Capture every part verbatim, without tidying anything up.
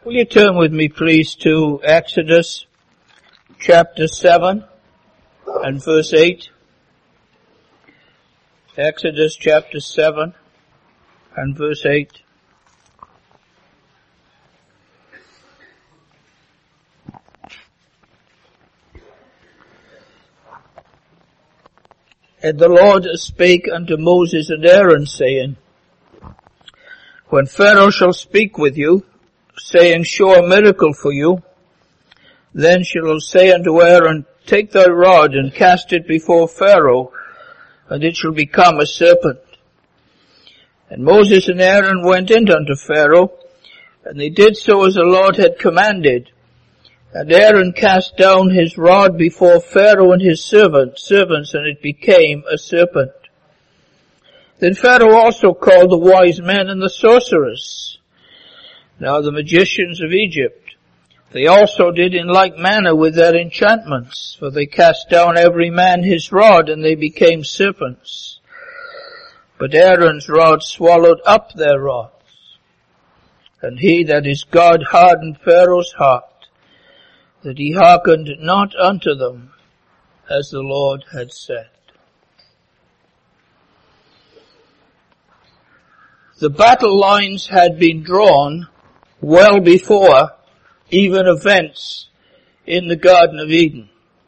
Will you turn with me, please, to Exodus chapter seven and verse eight? Exodus chapter seven and verse eight. And the Lord spake unto Moses and Aaron, saying, When Pharaoh shall speak with you, saying, Show a miracle for you, then shall say unto Aaron, Take thy rod and cast it before Pharaoh, and it shall become a serpent. And Moses and Aaron went in unto Pharaoh, and they did so as the Lord had commanded. And Aaron cast down his rod before Pharaoh and his servant, servants, and it became a serpent. Then Pharaoh also called the wise men and the sorcerers, now the magicians of Egypt. They also did in like manner with their enchantments, for they cast down every man his rod, and they became serpents. But Aaron's rod swallowed up their rods. And he, that is God, hardened Pharaoh's heart, that he hearkened not unto them, as the Lord had said. The battle lines had been drawn well before even events in the Garden of Eden.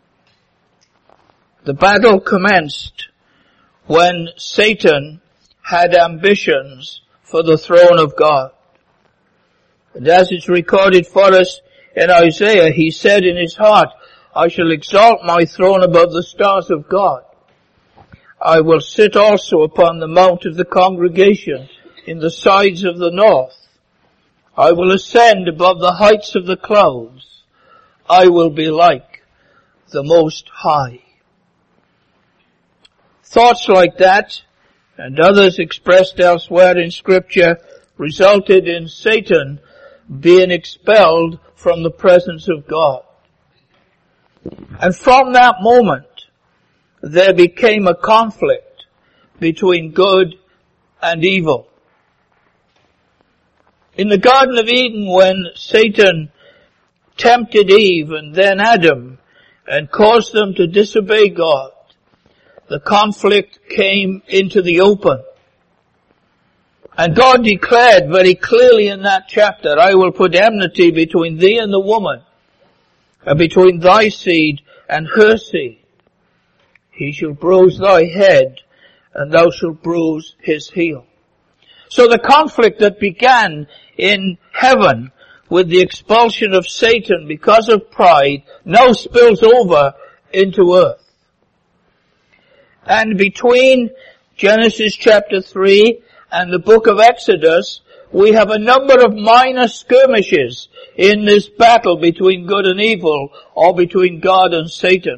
The battle commenced when Satan had ambitions for the throne of God. And as it's recorded for us in Isaiah, he said in his heart, I shall exalt my throne above the stars of God. I will sit also upon the mount of the congregation in the sides of the north. I will ascend above the heights of the clouds. I will be like the Most High. Thoughts like that, and others expressed elsewhere in Scripture, resulted in Satan being expelled from the presence of God. And from that moment, there became a conflict between good and evil. In the Garden of Eden, when Satan tempted Eve and then Adam and caused them to disobey God, the conflict came into the open. And God declared very clearly in that chapter, I will put enmity between thee and the woman, and between thy seed and her seed. He shall bruise thy head, and thou shalt bruise his heel. So the conflict that began in heaven with the expulsion of Satan because of pride now spills over into earth. And between Genesis chapter three and the book of Exodus, we have a number of minor skirmishes in this battle between good and evil, or between God and Satan.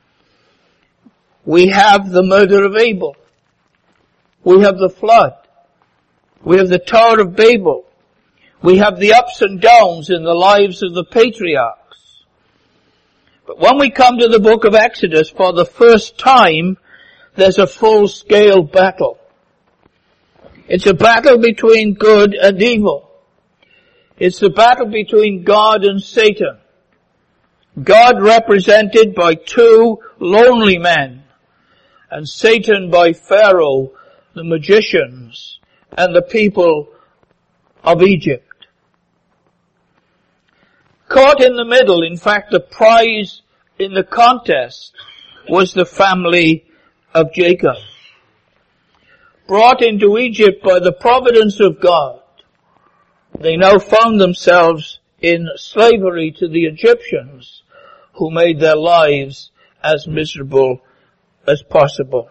We have the murder of Abel. We have the flood. We have the Tower of Babel. We have the ups and downs in the lives of the patriarchs. But when we come to the book of Exodus, for the first time, there's a full-scale battle. It's a battle between good and evil. It's the battle between God and Satan. God represented by two lonely men, and Satan by Pharaoh, the magicians, and the people of Egypt. Caught in the middle, in fact, the prize in the contest was the family of Jacob. Brought into Egypt by the providence of God, they now found themselves in slavery to the Egyptians, who made their lives as miserable as possible.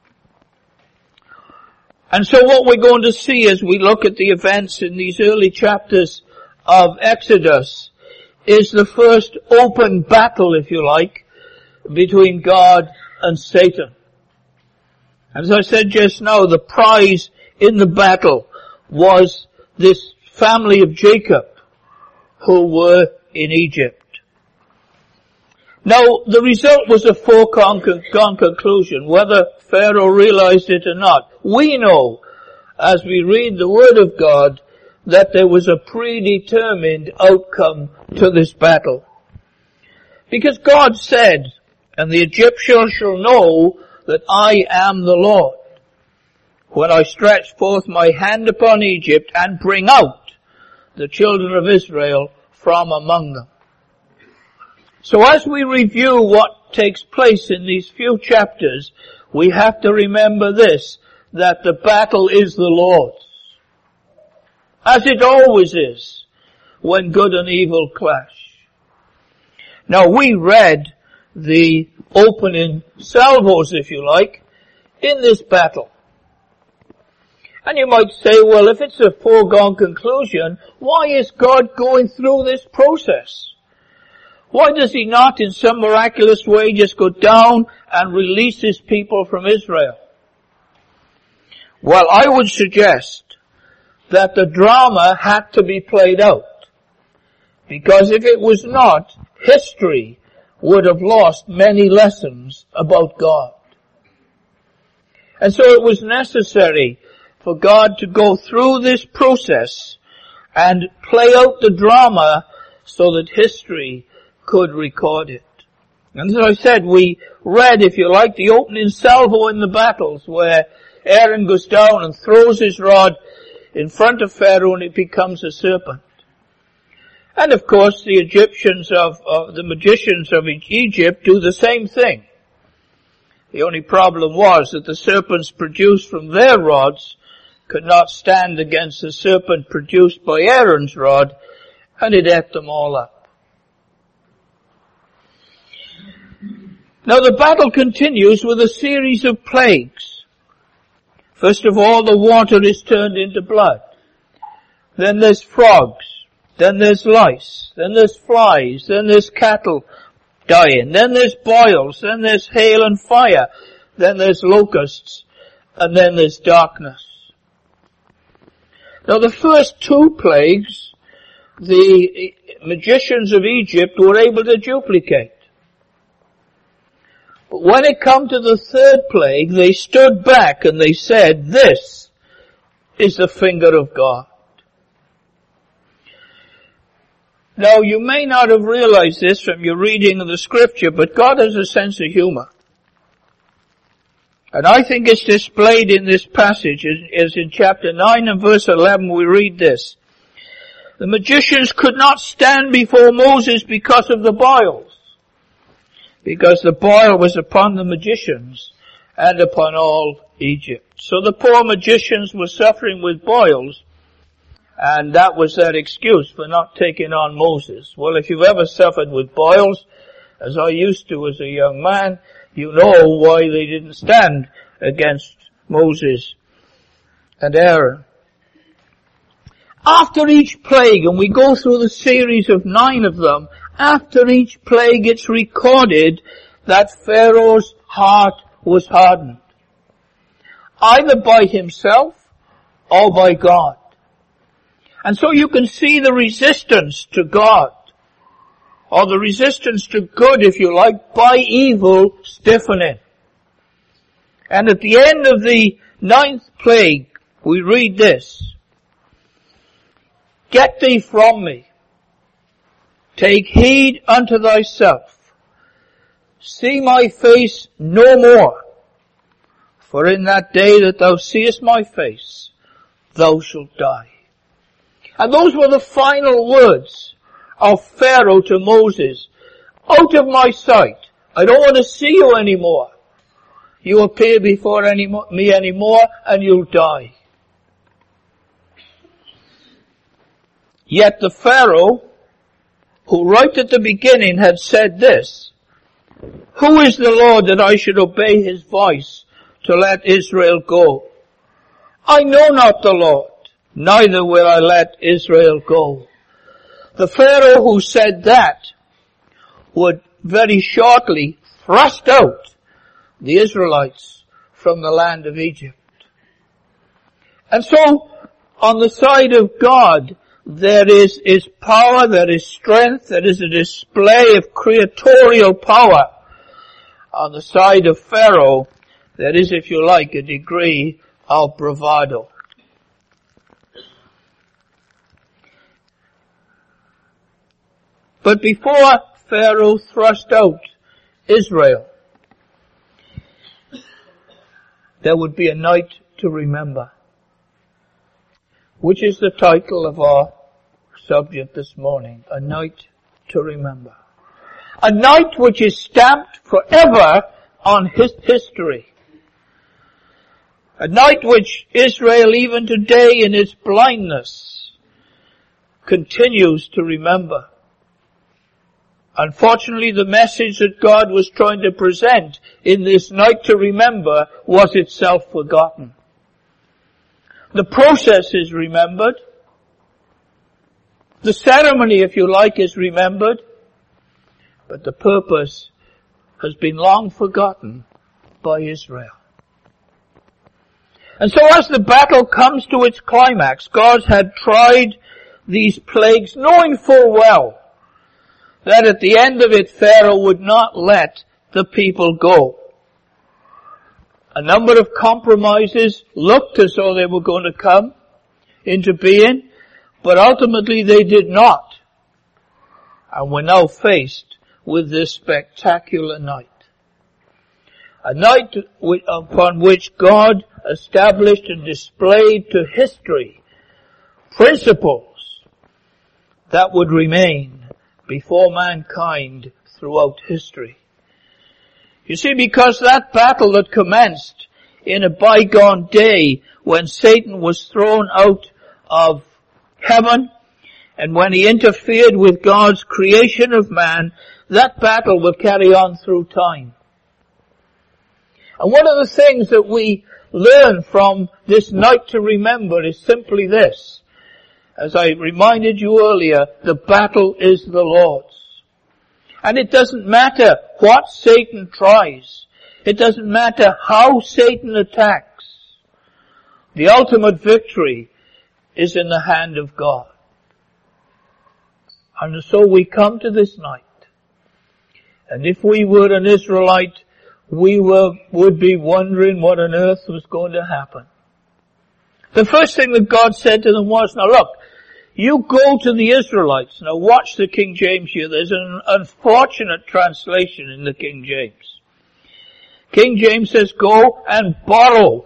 And so what we're going to see as we look at the events in these early chapters of Exodus is the first open battle, if you like, between God and Satan. As I said just now, the prize in the battle was this family of Jacob who were in Egypt. Now, the result was a foregone conclusion, whether Pharaoh realized it or not. We know, as we read the Word of God, that there was a predetermined outcome to this battle. Because God said, and the Egyptians shall know that I am the Lord, when I stretch forth my hand upon Egypt and bring out the children of Israel from among them. So as we review what takes place in these few chapters, we have to remember this, that the battle is the Lord's. As it always is when good and evil clash. Now we read the opening salvos, if you like, in this battle. And you might say, well, if it's a foregone conclusion, why is God going through this process? Why does he not in some miraculous way just go down and release his people from Israel? Well, I would suggest that the drama had to be played out. Because if it was not, history would have lost many lessons about God. And so it was necessary for God to go through this process and play out the drama so that history could record it. And as I said, we read, if you like, the opening salvo in the battles where Aaron goes down and throws his rod in front of Pharaoh and it becomes a serpent. And of course the Egyptians of, of the magicians of Egypt do the same thing. The only problem was that the serpents produced from their rods could not stand against the serpent produced by Aaron's rod, and it ate them all up. Now the battle continues with a series of plagues. First of all, the water is turned into blood. Then there's frogs. Then there's lice. Then there's flies. Then there's cattle dying. Then there's boils. Then there's hail and fire. Then there's locusts. And then there's darkness. Now the first two plagues, the magicians of Egypt were able to duplicate. But when it come to the third plague, they stood back and they said, this is the finger of God. Now you may not have realized this from your reading of the scripture, but God has a sense of humor. And I think it's displayed in this passage, as in chapter nine and verse eleven we read this. The magicians could not stand before Moses because of the boils. Because the boil was upon the magicians and upon all Egypt. So the poor magicians were suffering with boils, and that was their excuse for not taking on Moses. Well, if you've ever suffered with boils, as I used to as a young man, you know why they didn't stand against Moses and Aaron. After each plague, and we go through the series of nine of them, after each plague it's recorded that Pharaoh's heart was hardened. Either by himself or by God. And so you can see the resistance to God, or the resistance to good, if you like, by evil stiffening. And at the end of the ninth plague, we read this. Get thee from me. Take heed unto thyself. See my face no more. For in that day that thou seest my face, thou shalt die. And those were the final words of Pharaoh to Moses. Out of my sight. I don't want to see you anymore. You appear before any, me anymore and you'll die. Yet the Pharaoh, who right at the beginning had said this, who is the Lord that I should obey his voice to let Israel go? I know not the Lord, neither will I let Israel go. The Pharaoh who said that would very shortly thrust out the Israelites from the land of Egypt. And so, on the side of God, there is, is power, there is strength, there is a display of creatorial power. On the side of Pharaoh, there is, if you like, a degree of bravado. But before Pharaoh thrust out Israel, there would be a night to remember, which is the title of our subject this morning, a night to remember. A night which is stamped forever on his history. A night which Israel, even today in its blindness, continues to remember. Unfortunately, the message that God was trying to present in this night to remember was itself forgotten. The process is remembered. The ceremony, if you like, is remembered. But the purpose has been long forgotten by Israel. And so as the battle comes to its climax, God had tried these plagues knowing full well that at the end of it Pharaoh would not let the people go. A number of compromises looked as though they were going to come into being, but ultimately they did not. And we're now faced with this spectacular night. A night upon which God established and displayed to history principles that would remain before mankind throughout history. You see, because that battle that commenced in a bygone day when Satan was thrown out of heaven and when he interfered with God's creation of man, that battle will carry on through time. And one of the things that we learn from this night to remember is simply this. As I reminded you earlier, the battle is the Lord's. And it doesn't matter what Satan tries. It doesn't matter how Satan attacks. The ultimate victory is in the hand of God. And so we come to this night. And if we were an Israelite, we were, would be wondering what on earth was going to happen. The first thing that God said to them was, now look, you go to the Israelites. Now watch the King James here. There's an unfortunate translation in the King James. King James says, go and borrow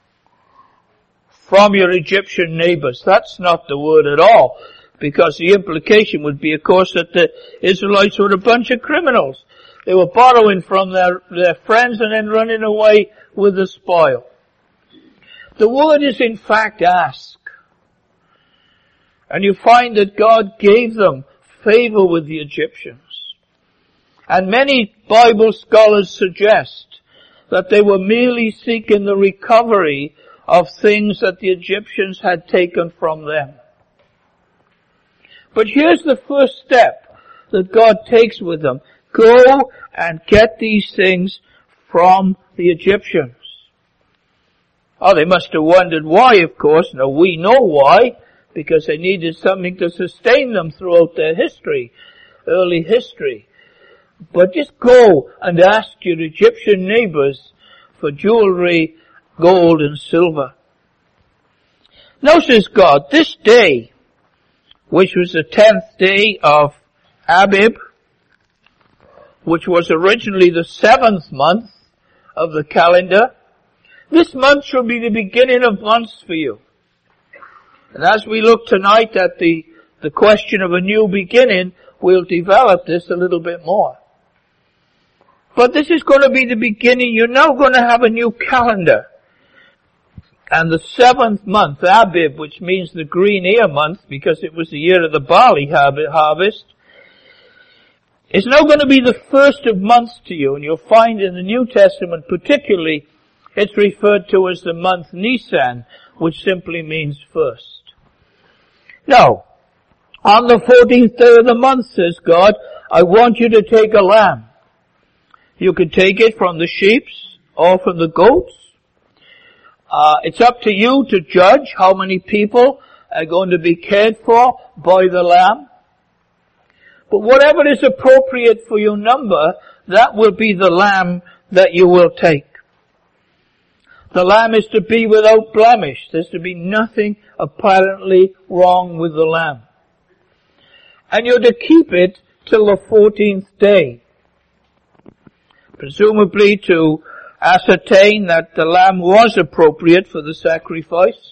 from your Egyptian neighbors. That's not the word at all, because the implication would be, of course, that the Israelites were a bunch of criminals. They were borrowing from their, their friends and then running away with the spoil. The word is in fact ask. And you find that God gave them favor with the Egyptians. And many Bible scholars suggest that they were merely seeking the recovery of things that the Egyptians had taken from them. But here's the first step that God takes with them. Go and get these things from the Egyptians. Oh, they must have wondered why, of course. Now we know why. Because they needed something to sustain them throughout their history, early history. But just go and ask your Egyptian neighbors for jewelry, gold and silver. Now says God, this day, which was the tenth day of Abib, which was originally the seventh month of the calendar, this month shall be the beginning of months for you. And as we look tonight at the, the question of a new beginning, we'll develop this a little bit more. But this is going to be the beginning. You're now going to have a new calendar. And the seventh month, Abib, which means the green ear month, because it was the year of the barley harvest, is now going to be the first of months to you. And you'll find in the New Testament particularly, it's referred to as the month Nisan, which simply means first. Now, on the fourteenth day of the month, says God, I want you to take a lamb. You can take it from the sheep or from the goats. Uh, it's up to you to judge how many people are going to be cared for by the lamb. But whatever is appropriate for your number, that will be the lamb that you will take. The lamb is to be without blemish. There's to be nothing apparently wrong with the lamb. And you're to keep it till the fourteenth day, presumably to ascertain that the lamb was appropriate for the sacrifice.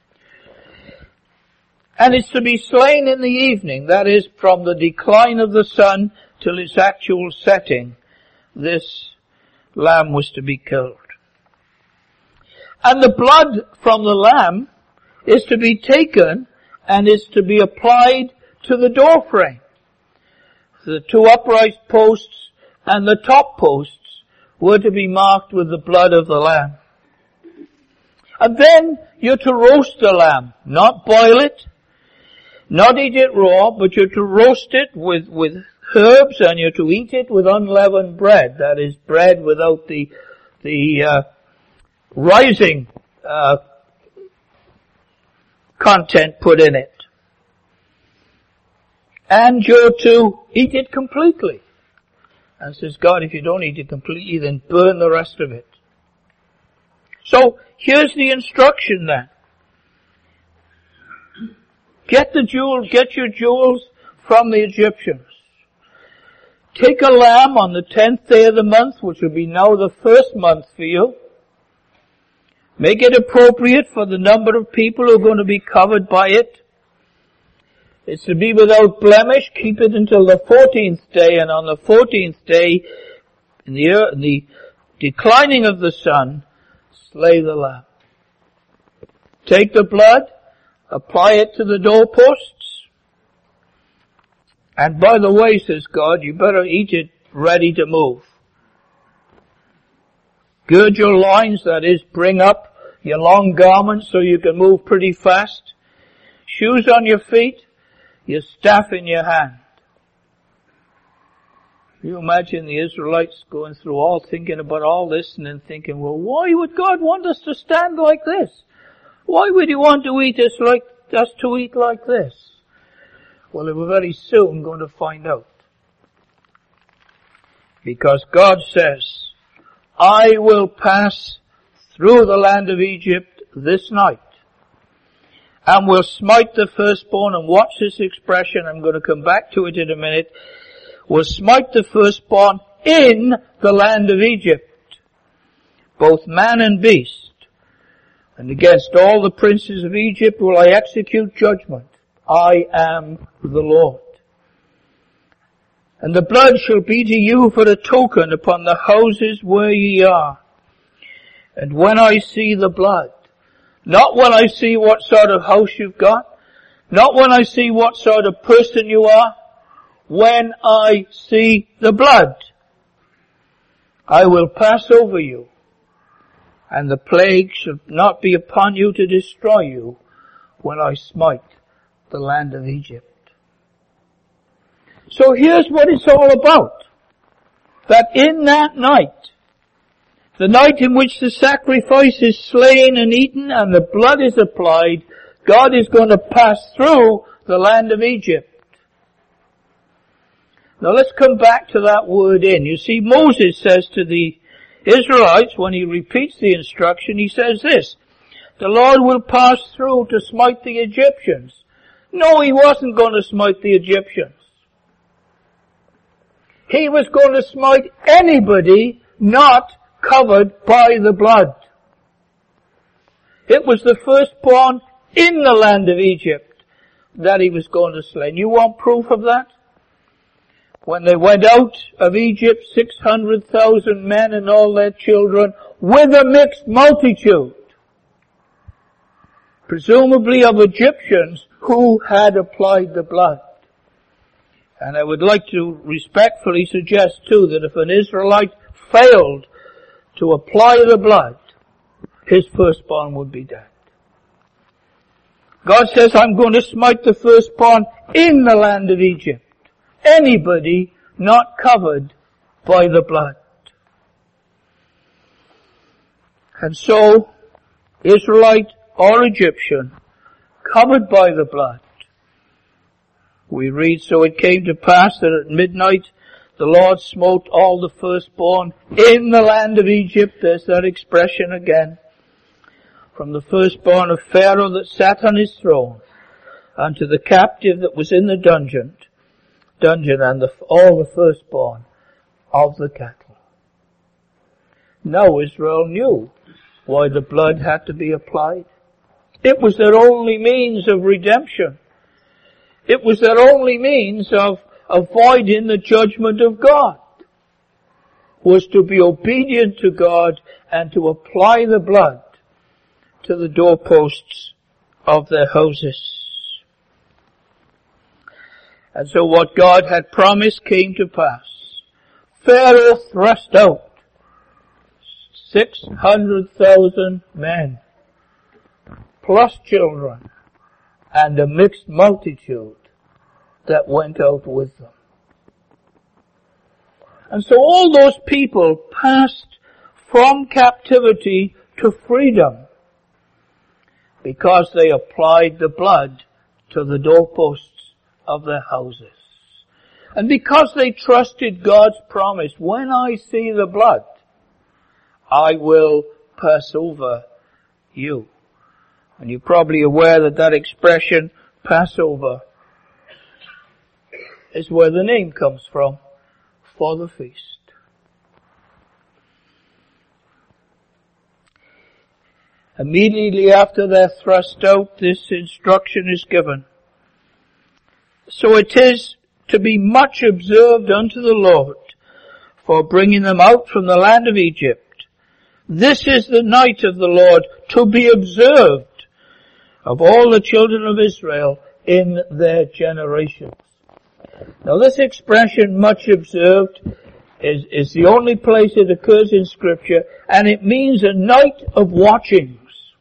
And it's to be slain in the evening, that is, from the decline of the sun till its actual setting, this lamb was to be killed. And the blood from the lamb is to be taken and is to be applied to the doorframe. The two upright posts and the top posts were to be marked with the blood of the lamb. And then you're to roast the lamb, not boil it, not eat it raw, but you're to roast it with, with herbs, and you're to eat it with unleavened bread. That is, bread without the, the, uh, rising, uh, content put in it. And you're to eat it completely. And says, God, if you don't eat it completely, then burn the rest of it. So, here's the instruction then. Get the jewel, get your jewels from the Egyptians. Take a lamb on the tenth day of the month, which will be now the first month for you. Make it appropriate for the number of people who are going to be covered by it. It's to be without blemish. Keep it until the fourteenth day, and on the fourteenth day, in the, in the declining of the sun, slay the lamb. Take the blood, apply it to the doorposts. And by the way, says God, you better eat it ready to move. Gird your loins, that is, bring up your long garments so you can move pretty fast. Shoes on your feet, your staff in your hand. You imagine the Israelites going through all, thinking about all this and then thinking, well, why would God want us to stand like this? Why would He want to eat us like, us to eat like this? Well, they were very soon going to find out. Because God says, I will pass through the land of Egypt this night, and will smite the firstborn, and watch this expression, I'm going to come back to it in a minute, will smite the firstborn in the land of Egypt, both man and beast. And against all the princes of Egypt will I execute judgment. I am the Lord. And the blood shall be to you for a token upon the houses where ye are. And when I see the blood, not when I see what sort of house you've got, not when I see what sort of person you are, when I see the blood, I will pass over you, and the plague shall not be upon you to destroy you when I smite the land of Egypt. So here's what it's all about. That in that night, the night in which the sacrifice is slain and eaten and the blood is applied, God is going to pass through the land of Egypt. Now let's come back to that word in. You see, Moses says to the Israelites, when he repeats the instruction, he says this, the Lord will pass through to smite the Egyptians. No, He wasn't going to smite the Egyptians. He was going to smite anybody not covered by the blood. It was the firstborn in the land of Egypt that He was going to slay. And you want proof of that? When they went out of Egypt, six hundred thousand men and all their children with a mixed multitude, presumably of Egyptians who had applied the blood. And I would like to respectfully suggest too that if an Israelite failed to apply the blood, his firstborn would be dead. God says, I'm going to smite the firstborn in the land of Egypt. Anybody not covered by the blood. And so, Israelite or Egyptian, covered by the blood. We read, so it came to pass that at midnight the Lord smote all the firstborn in the land of Egypt. There's that expression again. From the firstborn of Pharaoh that sat on his throne, unto the captive that was in the dungeon, dungeon and the, all the firstborn of the cattle. Now Israel knew why the blood had to be applied. It was their only means of redemption. It was their only means of avoiding the judgment of God, was to be obedient to God and to apply the blood to the doorposts of their houses. And so what God had promised came to pass. Pharaoh thrust out six hundred thousand men, plus children, and a mixed multitude that went out with them. And so all those people passed from captivity to freedom because they applied the blood to the doorposts of their houses. And because they trusted God's promise, when I see the blood, I will pass over you. And you're probably aware that that expression, Passover, is where the name comes from for the feast. Immediately after they're thrust out, this instruction is given. So it is to be much observed unto the Lord for bringing them out from the land of Egypt. This is the night of the Lord to be observed of all the children of Israel in their generations. Now this expression, much observed, is, is the only place it occurs in Scripture, and it means a night of watchings.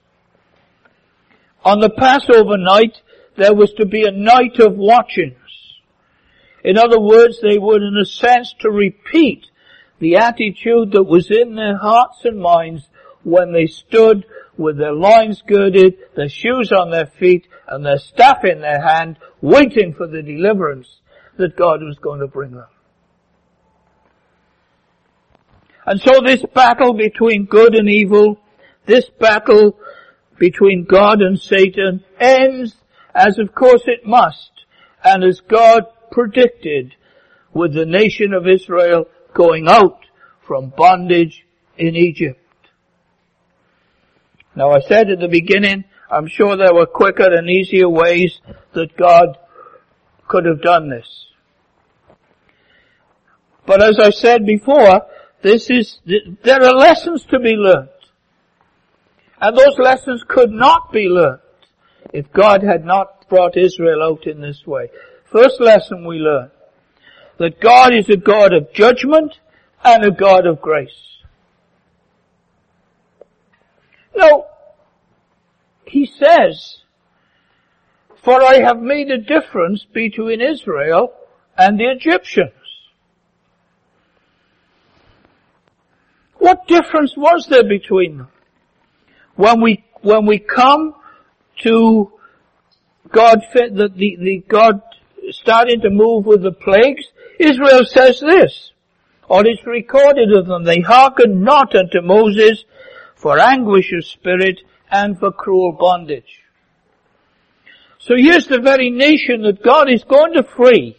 On the Passover night, there was to be a night of watchings. In other words, they would in a sense to repeat the attitude that was in their hearts and minds when they stood with their loins girded, their shoes on their feet, and their staff in their hand, waiting for the deliverance that God was going to bring them. And so this battle between good and evil, this battle between God and Satan ends, as of course it must, and as God predicted, with the nation of Israel going out from bondage in Egypt. Now I said at the beginning, I'm sure there were quicker and easier ways that God could have done this. But as I said before, this is, there are lessons to be learned. And those lessons could not be learned if God had not brought Israel out in this way. First lesson we learn, that God is a God of judgment and a God of grace. Now, he says, for I have made a difference between Israel and the Egyptians. What difference was there between them? When we, when we come to God, the, the, the God starting to move with the plagues, Israel says this, or it's recorded of them, they hearkened not unto Moses for anguish of spirit and for cruel bondage. So here's the very nation that God is going to free,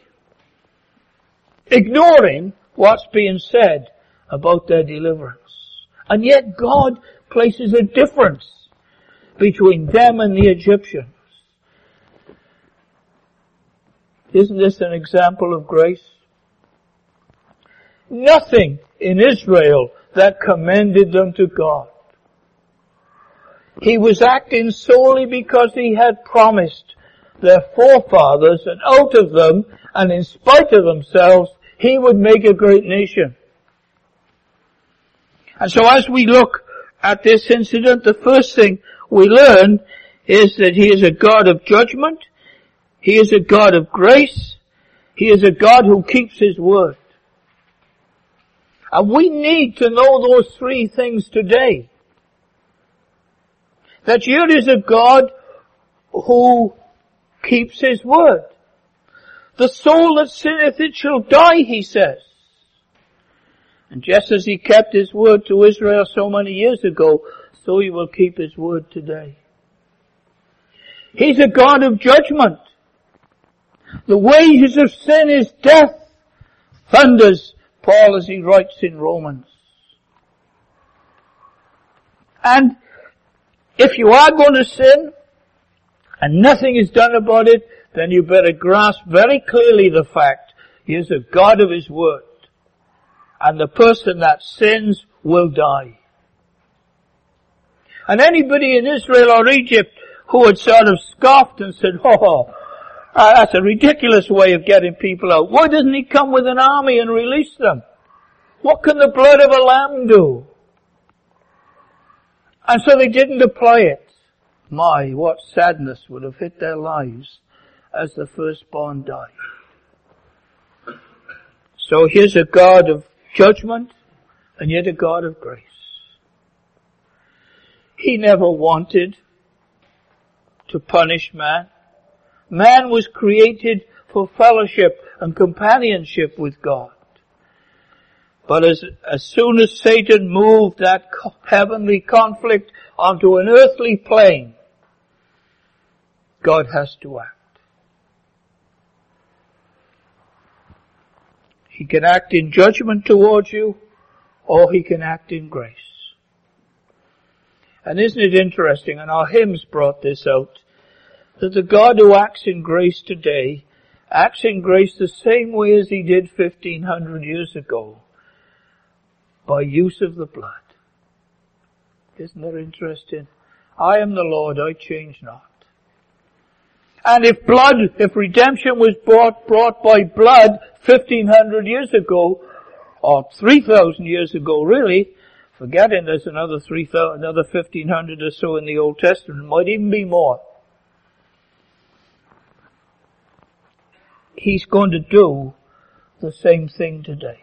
ignoring what's being said about their deliverance. And yet God places a difference between them and the Egyptians. Isn't this an example of grace? Nothing in Israel that commended them to God. He was acting solely because he had promised their forefathers that out of them, and in spite of themselves, he would make a great nation. And so as we look at this incident, the first thing we learn is that he is a God of judgment, he is a God of grace, he is a God who keeps his word. And we need to know those three things today. That here is a God who keeps his word. The soul that sinneth, it shall die, he says. And just as he kept his word to Israel so many years ago, so he will keep his word today. He's a God of judgment. The wages of sin is death, thunders Paul as he writes in Romans. And if you are going to sin, and nothing is done about it, then you better grasp very clearly the fact He is a God of His word. And the person that sins will die. And anybody in Israel or Egypt who had sort of scoffed and said, oh, uh, that's a ridiculous way of getting people out. Why doesn't He come with an army and release them? What can the blood of a lamb do? And so they didn't apply it. My, what sadness would have hit their lives as the firstborn died. So here's a God of judgment and yet a God of grace. He never wanted to punish man. Man was created for fellowship and companionship with God. But as, as soon as Satan moved that heavenly conflict onto an earthly plane, God has to act. He can act in judgment towards you, or He can act in grace. And isn't it interesting, and our hymns brought this out, that the God who acts in grace today acts in grace the same way as He did fifteen hundred years ago, by use of the blood. Isn't that interesting? I am the Lord, I change not. And if blood, if redemption was brought, brought by blood fifteen hundred years ago, or three thousand years ago really, forgetting there's another three thousand, another fifteen hundred or so in the Old Testament, might even be more. He's going to do the same thing today.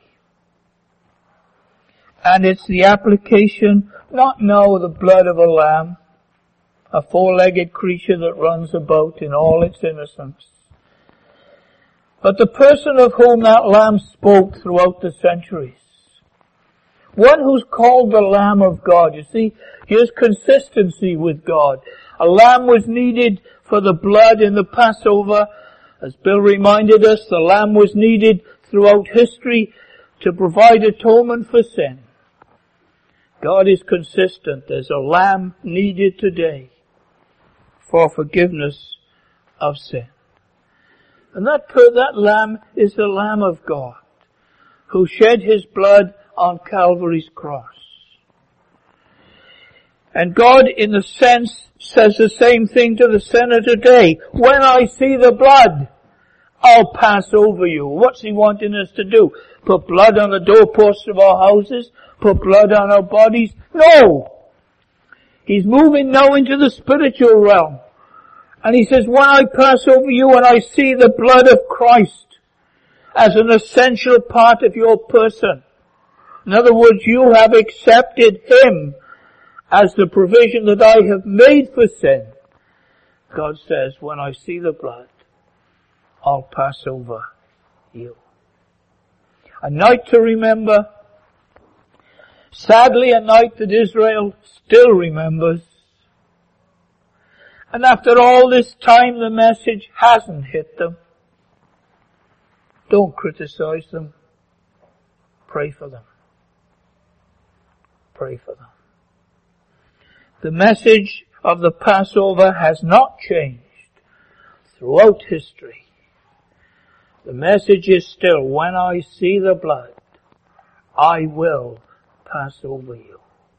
And it's the application, not now the blood of a lamb, a four-legged creature that runs about in all its innocence, but the person of whom that lamb spoke throughout the centuries. One who's called the Lamb of God. You see, here's consistency with God. A lamb was needed for the blood in the Passover. As Bill reminded us, the lamb was needed throughout history to provide atonement for sin. God is consistent. There's a lamb needed today for forgiveness of sin. And that, that lamb is the Lamb of God, who shed His blood on Calvary's cross. And God, in a sense, says the same thing to the sinner today. When I see the blood, I'll pass over you. What's He wanting us to do? Put blood on the doorposts of our houses? Put blood on our bodies? No! He's moving now into the spiritual realm. And He says, when I pass over you and I see the blood of Christ as an essential part of your person, in other words, you have accepted Him as the provision that I have made for sin. God says, when I see the blood, I'll pass over you. A night to remember. Sadly, a night that Israel still remembers. And after all this time, the message hasn't hit them. Don't criticize them. Pray for them. Pray for them. The message of the Passover has not changed throughout history. The message is still, when I see the blood, I will pass over you.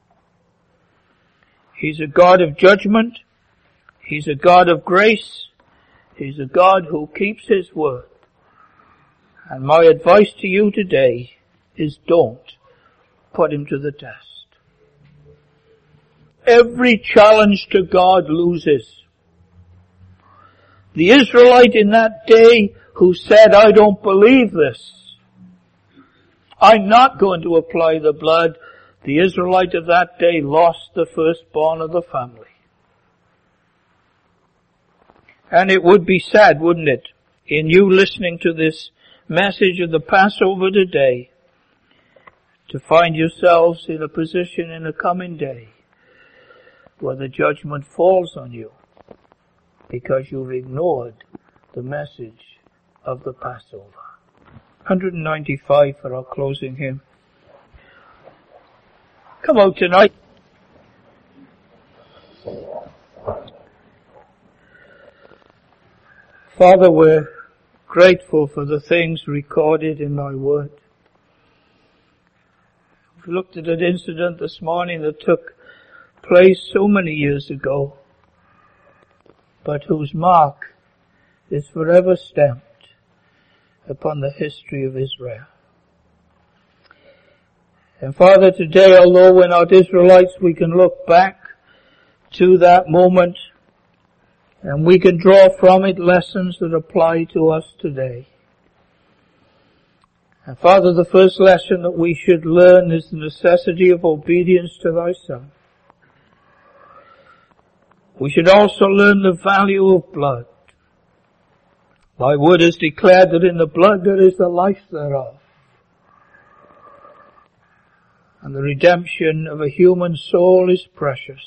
He's a God of judgment. He's a God of grace. He's a God who keeps His word. And my advice to you today is don't put Him to the test. Every challenge to God loses. The Israelite in that day who said, I don't believe this, I'm not going to apply the blood, the Israelite of that day lost the firstborn of the family. And it would be sad, wouldn't it, in you listening to this message of the Passover today, to find yourselves in a position in a coming day where the judgment falls on you because you've ignored the message of the Passover. one ninety-five for our closing hymn. Come out tonight. Father, we're grateful for the things recorded in thy word. We looked at an incident this morning that took place so many years ago, but whose mark is forever stamped upon the history of Israel. And Father, today, although we're not Israelites, we can look back to that moment and we can draw from it lessons that apply to us today. And Father, the first lesson that we should learn is the necessity of obedience to thy Son. We should also learn the value of blood. Thy word has declared that in the blood there is the life thereof. And the redemption of a human soul is precious.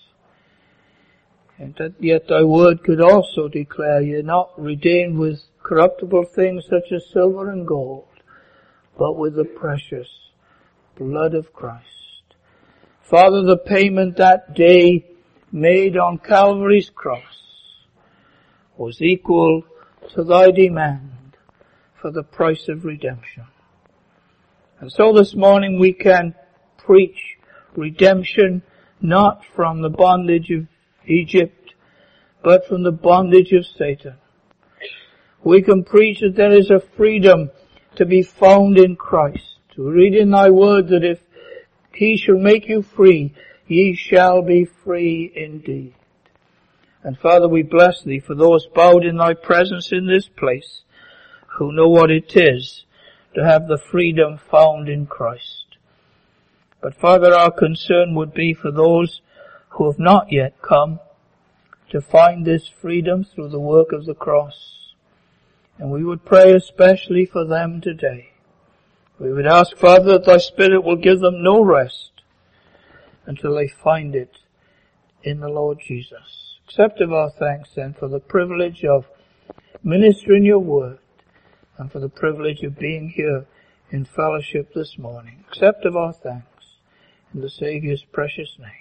And that yet thy word could also declare, ye are not redeemed with corruptible things such as silver and gold, but with the precious blood of Christ. Father, the payment that day made on Calvary's cross was equal to thy demand for the price of redemption. And so this morning we can preach redemption not from the bondage of Egypt, but from the bondage of Satan. We can preach that there is a freedom to be found in Christ. We read in thy word that if he shall make you free, ye shall be free indeed. And Father, we bless thee for those bowed in thy presence in this place who know what it is to have the freedom found in Christ. But Father, our concern would be for those who have not yet come to find this freedom through the work of the cross. And we would pray especially for them today. We would ask, Father, that thy Spirit will give them no rest until they find it in the Lord Jesus. Accept of our thanks then for the privilege of ministering your word and for the privilege of being here in fellowship this morning. Accept of our thanks in the Saviour's precious name.